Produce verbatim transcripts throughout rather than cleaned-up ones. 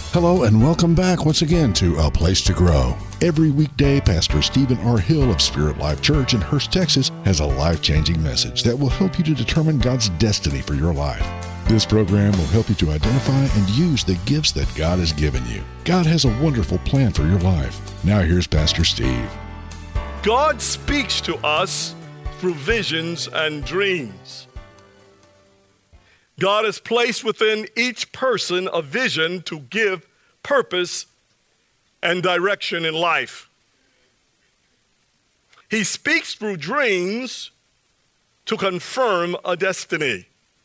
Hello and welcome back once again to A Place to Grow. Every weekday, Pastor Stephen R. Hill of Spirit Life Church in Hurst, Texas, has a life-changing message that will help you to determine God's destiny for your life. This program will help you to identify and use the gifts that God has given you. God has a wonderful plan for your life. Now here's Pastor Steve. God speaks to us through visions and dreams. God has placed within each person a vision to give purpose and direction in life. He speaks through dreams to confirm a destiny.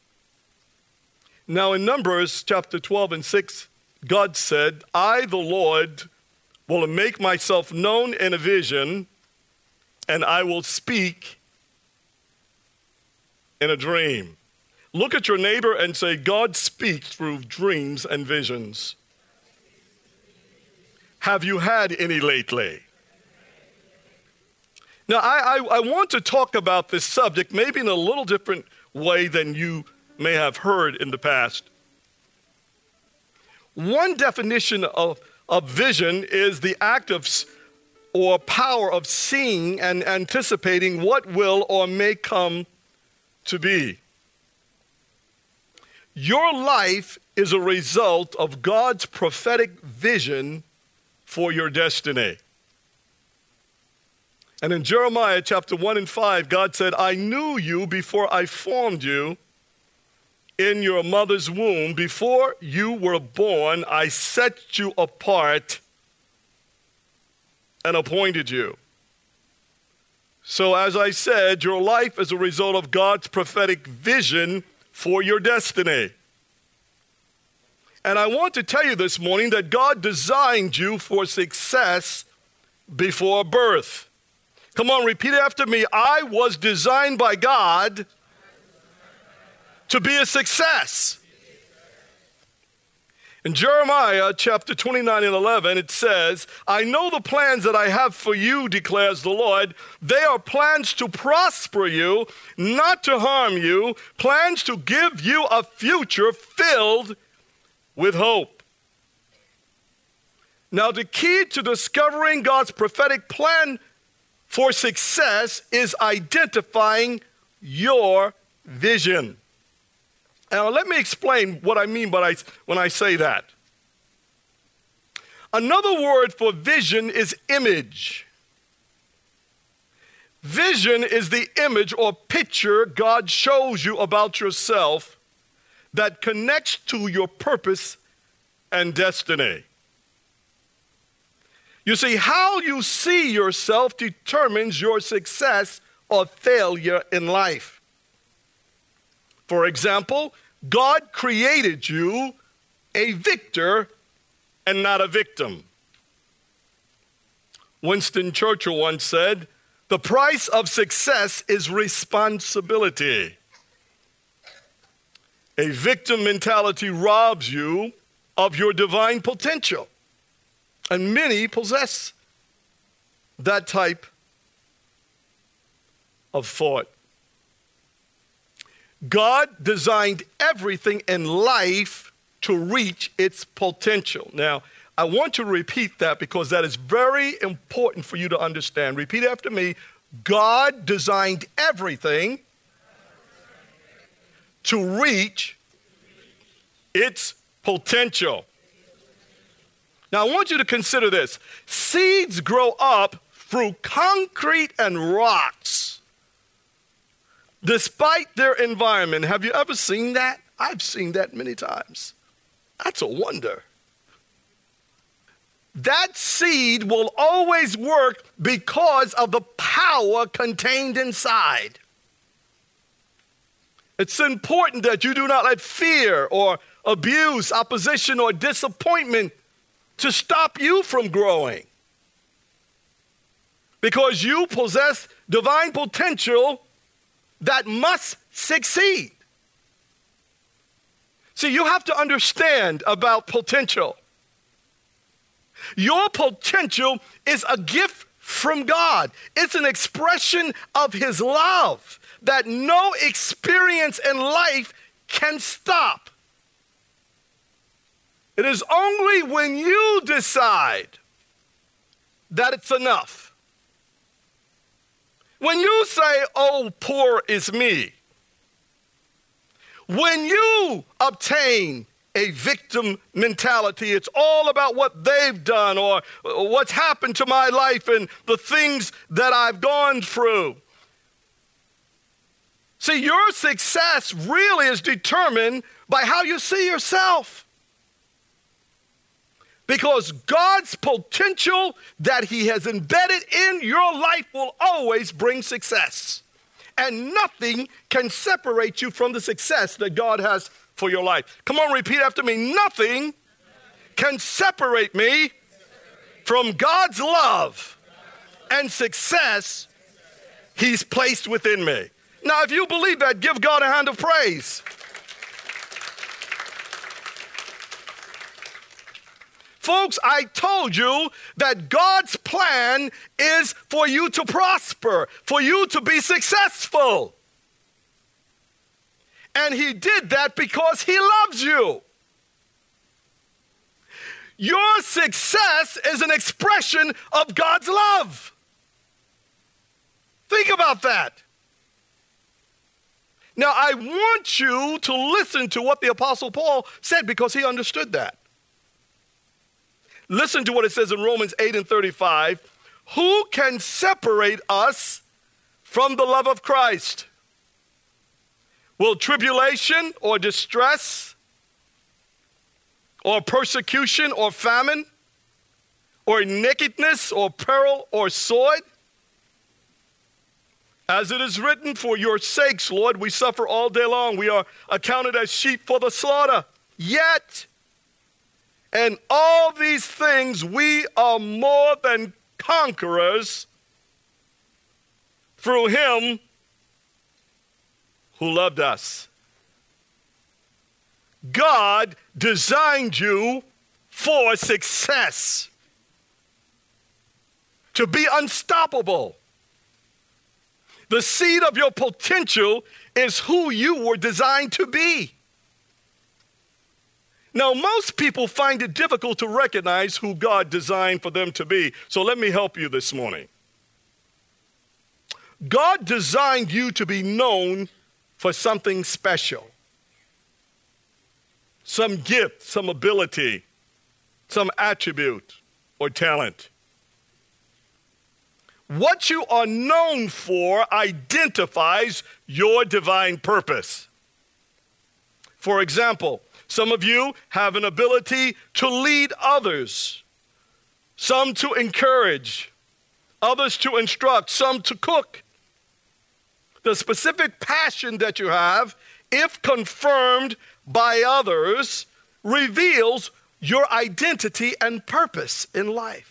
Now in Numbers chapter twelve and six, God said, I, the Lord, will make myself known in a vision, and I will speak in a dream. Look at your neighbor and say, God speaks through dreams and visions. Have you had any lately? Now, I, I, I want to talk about this subject maybe in a little different way than you may have heard in the past. One definition of, of vision is the act of or power of seeing and anticipating what will or may come to be. Your life is a result of God's prophetic vision for your destiny. And in Jeremiah chapter one and five, God said, I knew you before I formed you in your mother's womb. Before you were born, I set you apart and appointed you. So as I said, your life is a result of God's prophetic vision for your destiny. And I want to tell you this morning that God designed you for success before birth. Come on, repeat after me. I was designed by God to be a success. In Jeremiah chapter twenty-nine and eleven, it says, I know the plans that I have for you, declares the Lord. They are plans to prosper you, not to harm you, plans to give you a future filled with hope. Now, the key to discovering God's prophetic plan for success is identifying your vision. Now, let me explain what I mean by when I say that. Another word for vision is image. Vision is the image or picture God shows you about yourself that connects to your purpose and destiny. You see, how you see yourself determines your success or failure in life. For example, God created you a victor and not a victim. Winston Churchill once said, the price of success is responsibility. A victim mentality robs you of your divine potential. And many possess that type of thought. God designed everything in life to reach its potential. Now, I want to repeat that because that is very important for you to understand. Repeat after me. God designed everything to reach its potential. Now, I want you to consider this. Seeds grow up through concrete and rocks, despite their environment. Have you ever seen that? I've seen that many times. That's a wonder. That seed will always work because of the power contained inside. It's important that you do not let fear or abuse, opposition, or disappointment to stop you from growing. Because you possess divine potential that must succeed. See, you have to understand about potential. Your potential is a gift from God. It's an expression of His love that no experience in life can stop. It is only when you decide that it's enough. When you say, oh, poor is me. When you obtain a victim mentality, it's all about what they've done or what's happened to my life and the things that I've gone through. See, your success really is determined by how you see yourself. Because God's potential that he has embedded in your life will always bring success. And nothing can separate you from the success that God has for your life. Come on, repeat after me. Nothing can separate me from God's love and success he's placed within me. Now, if you believe that, give God a hand of praise. Folks, I told you that God's plan is for you to prosper, for you to be successful. And he did that because he loves you. Your success is an expression of God's love. Think about that. Now, I want you to listen to what the Apostle Paul said because he understood that. Listen to what it says in Romans eight and thirty-five. Who can separate us from the love of Christ? Will tribulation or distress or persecution or famine or nakedness or peril or sword? As it is written, for your sakes, Lord, we suffer all day long. We are accounted as sheep for the slaughter. Yet, in all these things, we are more than conquerors through him who loved us. God designed you for success, to be unstoppable. The seed of your potential is who you were designed to be. Now, most people find it difficult to recognize who God designed for them to be. So let me help you this morning. God designed you to be known for something special. Some gift, some ability, some attribute or talent. What you are known for identifies your divine purpose. For example, some of you have an ability to lead others, some to encourage, others to instruct, some to cook. The specific passion that you have, if confirmed by others, reveals your identity and purpose in life.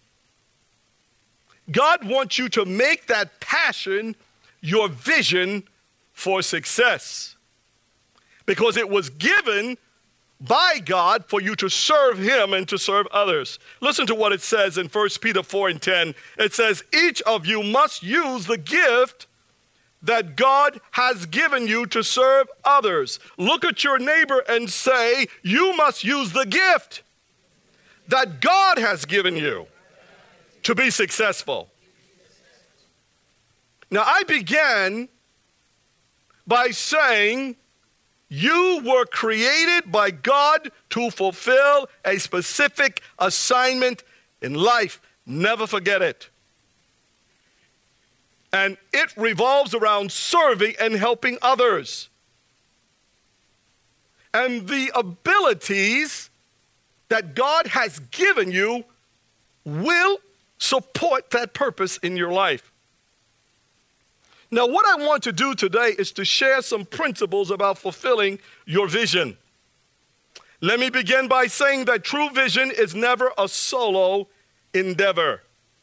God wants you to make that passion your vision for success, because it was given by God for you to serve him and to serve others. Listen to what it says in First Peter four and ten. It says, each of you must use the gift that God has given you to serve others. Look at your neighbor and say, you must use the gift that God has given you to be successful. Now, I began by saying you were created by God to fulfill a specific assignment in life. Never forget it. And it revolves around serving and helping others. And the abilities that God has given you will support that purpose in your life. Now, what I want to do today is to share some principles about fulfilling your vision. Let me begin by saying that true vision is never a solo endeavor.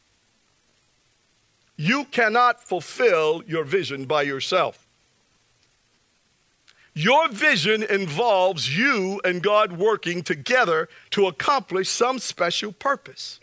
You cannot fulfill your vision by yourself. Your vision involves you and God working together to accomplish some special purpose.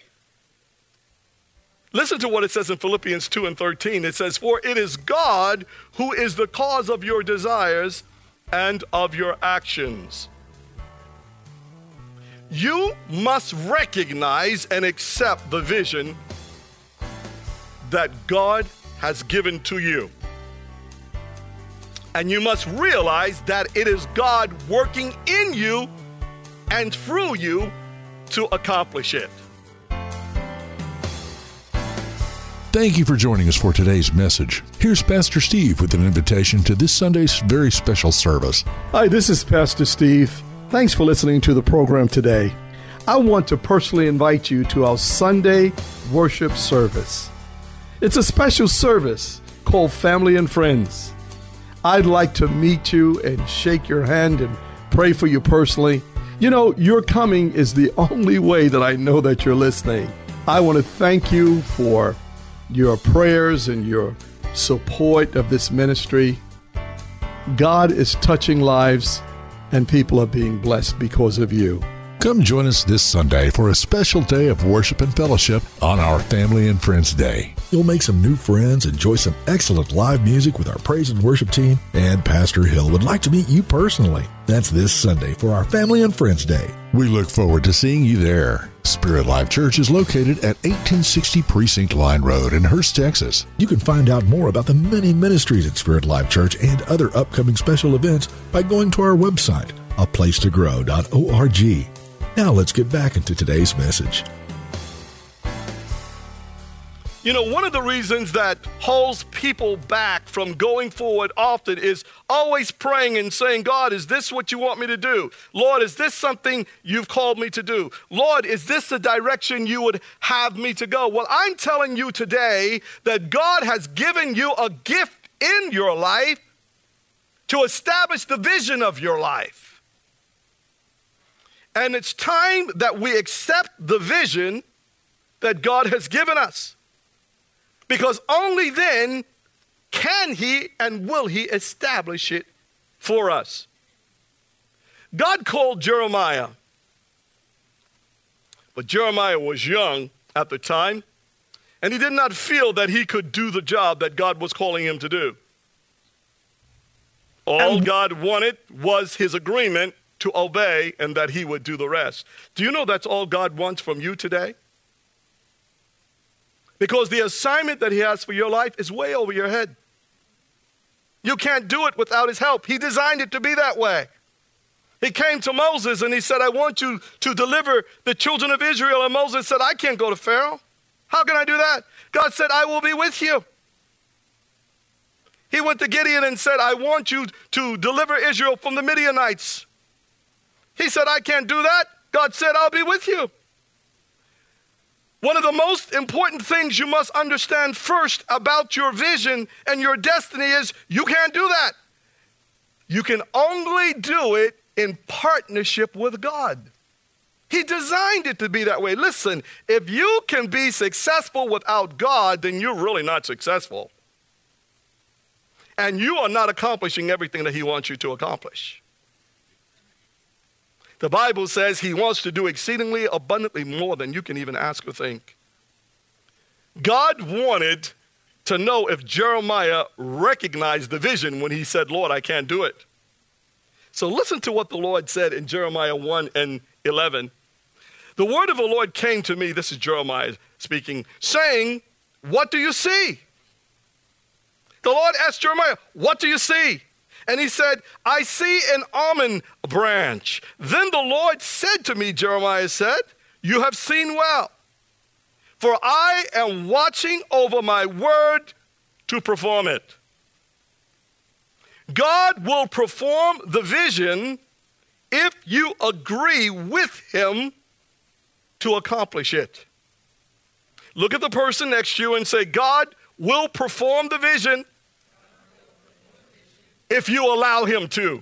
Listen to what it says in Philippians two and thirteen. It says, for it is God who is the cause of your desires and of your actions. You must recognize and accept the vision that God has given to you. And you must realize that it is God working in you and through you to accomplish it. Thank you for joining us for today's message. Here's Pastor Steve with an invitation to this Sunday's very special service. Hi, this is Pastor Steve. Thanks for listening to the program today. I want to personally invite you to our Sunday worship service. It's a special service called Family and Friends. I'd like to meet you and shake your hand and pray for you personally. You know, your coming is the only way that I know that you're listening. I want to thank you for your prayers and your support of this ministry. God is touching lives, and people are being blessed because of you. Come join us this Sunday for a special day of worship and fellowship on our Family and Friends Day. You'll make some new friends, enjoy some excellent live music with our praise and worship team, and Pastor Hill would like to meet you personally. That's this Sunday for our Family and Friends Day. We look forward to seeing you there. Spirit Life Church is located at eighteen sixty Precinct Line Road in Hurst, Texas. You can find out more about the many ministries at Spirit Life Church and other upcoming special events by going to our website, a place to grow dot org. Now let's get back into today's message. You know, one of the reasons that holds people back from going forward often is always praying and saying, God, is this what you want me to do? Lord, is this something you've called me to do? Lord, is this the direction you would have me to go? Well, I'm telling you today that God has given you a gift in your life to establish the vision of your life. And it's time that we accept the vision that God has given us. Because only then can he and will he establish it for us. God called Jeremiah, but Jeremiah was young at the time, and he did not feel that he could do the job that God was calling him to do. All God wanted was his agreement to obey and that he would do the rest. Do you know that's all God wants from you today? Because the assignment that he has for your life is way over your head. You can't do it without his help. He designed it to be that way. He came to Moses and he said, I want you to deliver the children of Israel. And Moses said, I can't go to Pharaoh. How can I do that? God said, I will be with you. He went to Gideon and said, I want you to deliver Israel from the Midianites. He said, I can't do that. God said, I'll be with you. One of the most important things you must understand first about your vision and your destiny is you can't do that. You can only do it in partnership with God. He designed it to be that way. Listen, if you can be successful without God, then you're really not successful. And you are not accomplishing everything that he wants you to accomplish. The Bible says he wants to do exceedingly abundantly more than you can even ask or think. God wanted to know if Jeremiah recognized the vision when he said, Lord, I can't do it. So listen to what the Lord said in Jeremiah one and eleven. The word of the Lord came to me, this is Jeremiah speaking, saying, what do you see? The Lord asked Jeremiah, what do you see? And he said, I see an almond branch. Then the Lord said to me, Jeremiah said, you have seen well, for I am watching over my word to perform it. God will perform the vision if you agree with him to accomplish it. Look at the person next to you and say, God will perform the vision if you allow him to.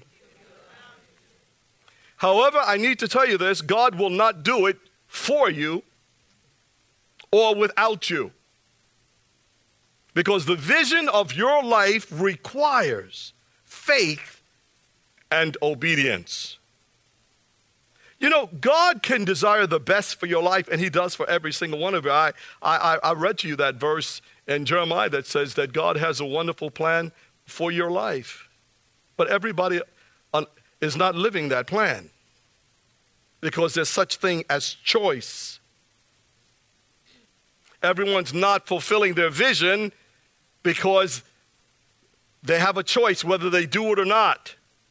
However, I need to tell you this, God will not do it for you or without you. Because the vision of your life requires faith and obedience. You know, God can desire the best for your life, and he does for every single one of you. I, I, I read to you that verse in Jeremiah that says that God has a wonderful plan for your life. But everybody is not living that plan. because there's such thing as choice. Everyone's not fulfilling their vision because they have a choice whether they do it or not.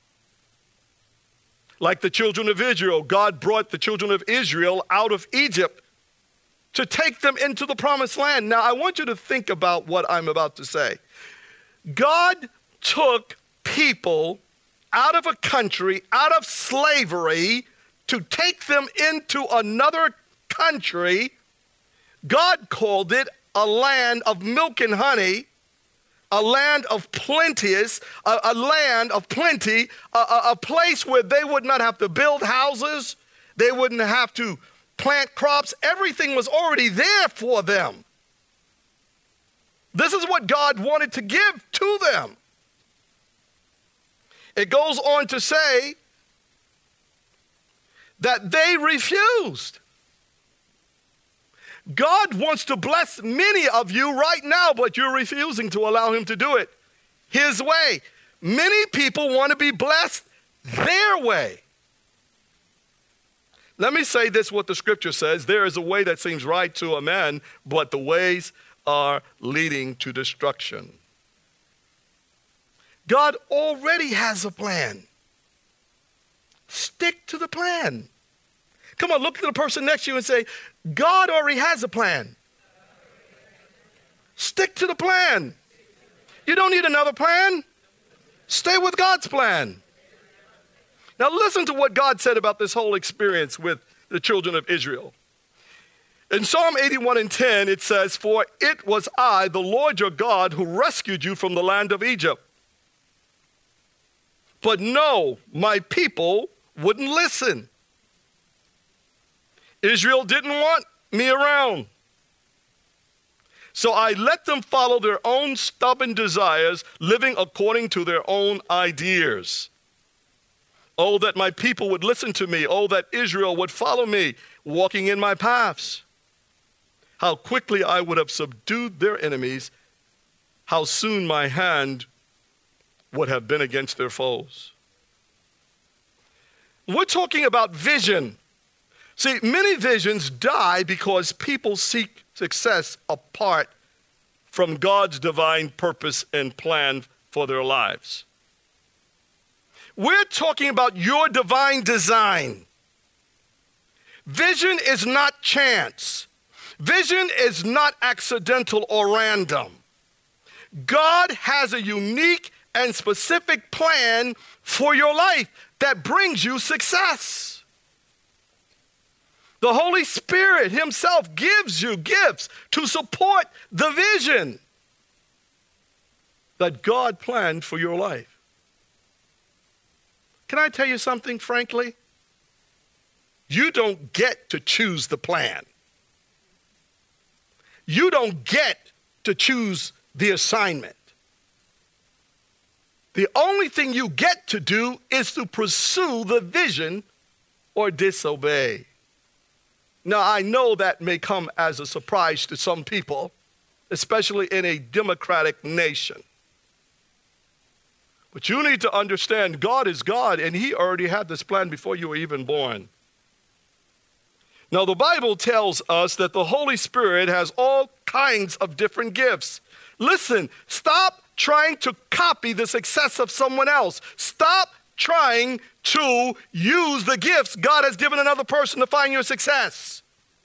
Like the children of Israel, God brought the children of Israel out of Egypt to take them into the promised land. Now, I want you to think about what I'm about to say. God took people out of a country, out of slavery, to take them into another country. God called it a land of milk and honey, a land of plenteous, a, a land of plenty, a, a, a place where they would not have to build houses, they wouldn't have to plant crops. Everything was already there for them. This is what God wanted to give to them. It goes on to say that they refused. God wants to bless many of you right now, but you're refusing to allow him to do it his way. Many people want to be blessed their way. Let me say this, what the scripture says. There is a way that seems right to a man, but the ways are leading to destruction. God already has a plan. Stick to the plan. Come on, look at the person next to you and say, God already has a plan. Stick to the plan. You don't need another plan. Stay with God's plan. Now listen to what God said about this whole experience with the children of Israel. In Psalm eighty-one and ten, it says, "For it was I, the Lord your God, who rescued you from the land of Egypt. But no, my people wouldn't listen." Israel didn't want me around. So I let them follow their own stubborn desires, living according to their own ideas. Oh, that my people would listen to me. Oh, that Israel would follow me, walking in my paths. How quickly I would have subdued their enemies. How soon my hand would have been against their foes. We're talking about vision. See, many visions die because people seek success apart from God's divine purpose and plan for their lives. We're talking about your divine design. Vision is not chance. Vision is not accidental or random. God has a unique and specific plan for your life that brings you success. The Holy Spirit himself gives you gifts to support the vision that God planned for your life. Can I tell you something, frankly? You don't get to choose the plan. You don't get to choose the assignment. The only thing you get to do is to pursue the vision or disobey. Now, I know that may come as a surprise to some people, especially in a democratic nation. But you need to understand God is God, and he already had this plan before you were even born. Now, the Bible tells us that the Holy Spirit has all kinds of different gifts. Listen, stop trying to copy the success of someone else. Stop trying to use the gifts God has given another person to find your success.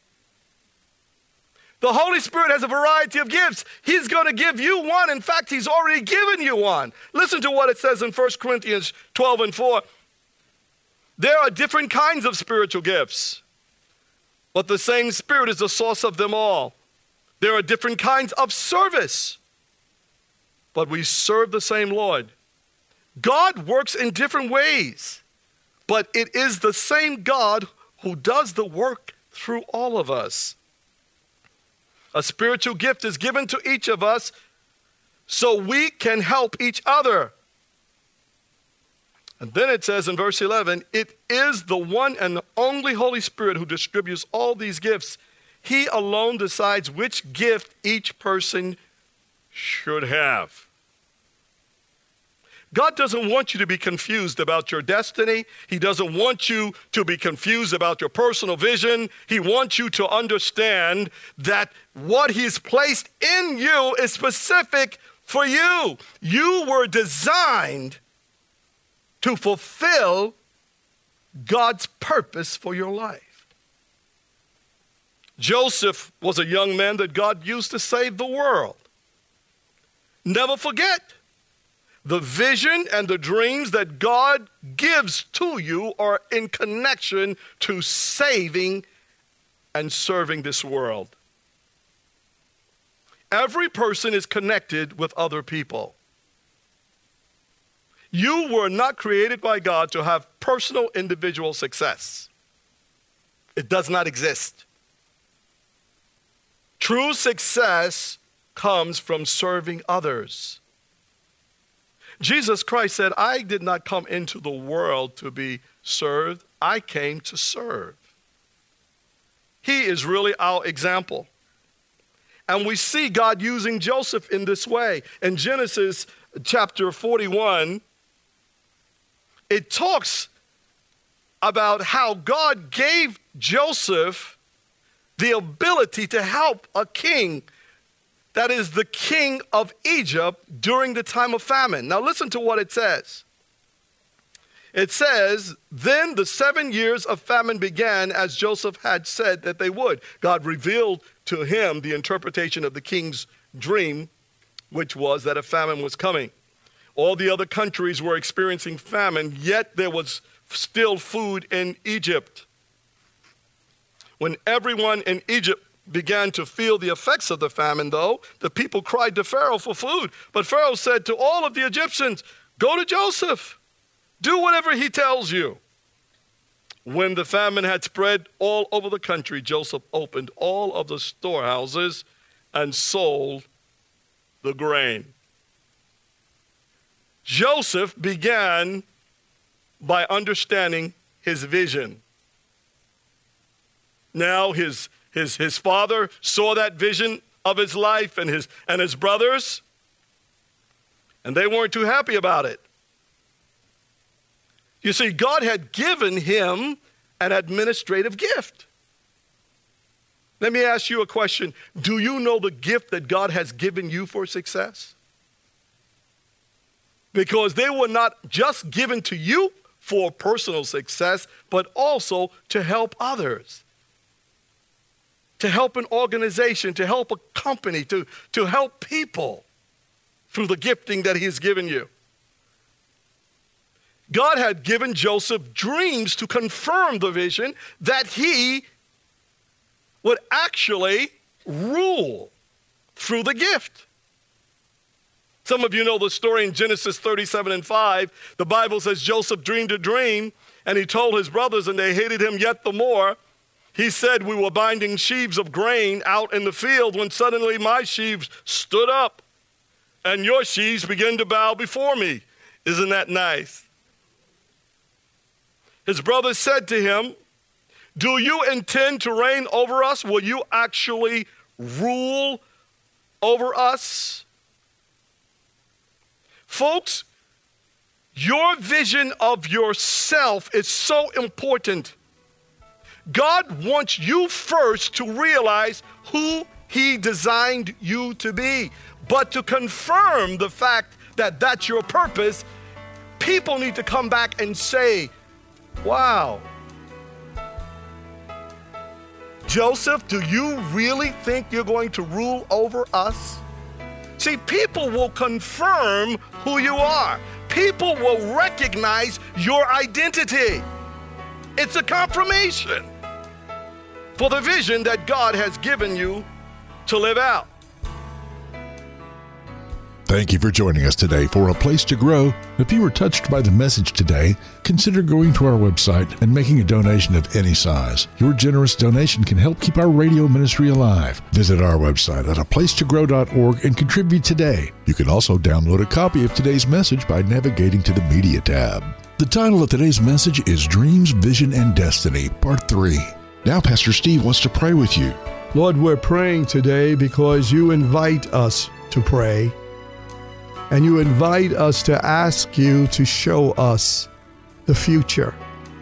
The Holy Spirit has a variety of gifts. He's going to give you one. In fact, he's already given you one. Listen to what it says in First Corinthians twelve and four. There are different kinds of spiritual gifts, but the same Spirit is the source of them all. There are different kinds of service, but we serve the same Lord. God works in different ways, but it is the same God who does the work through all of us. A spiritual gift is given to each of us so we can help each other. And then it says in verse eleven, it is the one and only Holy Spirit who distributes all these gifts. He alone decides which gift each person should have. God doesn't want you to be confused about your destiny. He doesn't want you to be confused about your personal vision. He wants you to understand that what he's placed in you is specific for you. You were designed to fulfill God's purpose for your life. Joseph was a young man that God used to save the world. Never forget, the vision and the dreams that God gives to you are in connection to saving and serving this world. Every person is connected with other people. You were not created by God to have personal individual success. It does not exist. True success comes from serving others. Jesus Christ said, I did not come into the world to be served. I came to serve. He is really our example. And we see God using Joseph in this way. In Genesis chapter forty-one, it talks about how God gave Joseph the ability to help a king, that is the king of Egypt, during the time of famine. Now listen to what it says. It says, then the seven years of famine began as Joseph had said that they would. God revealed to him the interpretation of the king's dream, which was that a famine was coming. All the other countries were experiencing famine, yet there was still food in Egypt. When everyone in Egypt began to feel the effects of the famine, though, the people cried to Pharaoh for food. But Pharaoh said to all of the Egyptians, go to Joseph. Do whatever he tells you. When the famine had spread all over the country, Joseph opened all of the storehouses and sold the grain. Joseph began by understanding his vision. Now his His, his father saw that vision of his life and his, and his brothers, and they weren't too happy about it. You see, God had given him an administrative gift. Let me ask you a question. Do you know the gift that God has given you for success? Because they were not just given to you for personal success, but also to help others. To help an organization, to help a company, to, to help people through the gifting that he's given you. God had given Joseph dreams to confirm the vision that he would actually rule through the gift. Some of you know the story in Genesis thirty-seven and five. The Bible says Joseph dreamed a dream, and he told his brothers, and they hated him yet the more. He said, we were binding sheaves of grain out in the field when suddenly my sheaves stood up and your sheaves began to bow before me. Isn't that nice? His brothers said to him, do you intend to reign over us? Will you actually rule over us? Folks, your vision of yourself is so important. God wants you first to realize who he designed you to be. But to confirm the fact that that's your purpose, people need to come back and say, wow, Joseph, do you really think you're going to rule over us? See, people will confirm who you are. People will recognize your identity. It's a confirmation for the vision that God has given you to live out. Thank you for joining us today for A Place to Grow. If you were touched by the message today, consider going to our website and making a donation of any size. Your generous donation can help keep our radio ministry alive. Visit our website at a place to grow dot org and contribute today. You can also download a copy of today's message by navigating to the Media tab. The title of today's message is Dreams, Vision, and Destiny, Part three. Now Pastor Steve wants to pray with you. Lord, we're praying today because you invite us to pray. and you invite us to ask you to show us the future.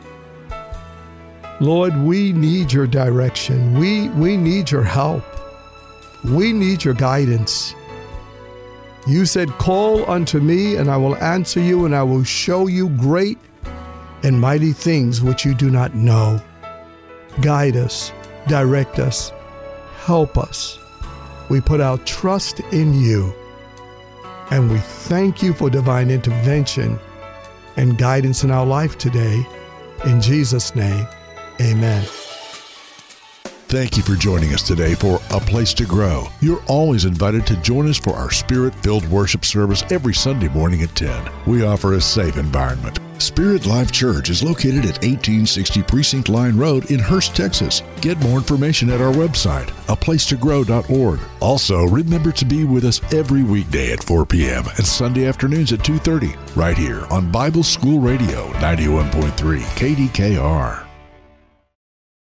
Lord, we need your direction. We, we need your help. We need your guidance. You said, call unto me, and I will answer you, and I will show you great and mighty things which you do not know. Guide us, direct us, help us. We put our trust in you, and we thank you for divine intervention and guidance in our life today. In Jesus' name, amen. Thank you for joining us today for A Place to Grow. You're always invited to join us for our Spirit-filled worship service every Sunday morning at ten. We offer a safe environment. Spirit Life Church is located at eighteen sixty Precinct Line Road in Hurst, Texas. Get more information at our website, a place to grow dot org. Also, remember to be with us every weekday at four p.m. and Sunday afternoons at two thirty, right here on Bible School Radio ninety-one point three K D K R.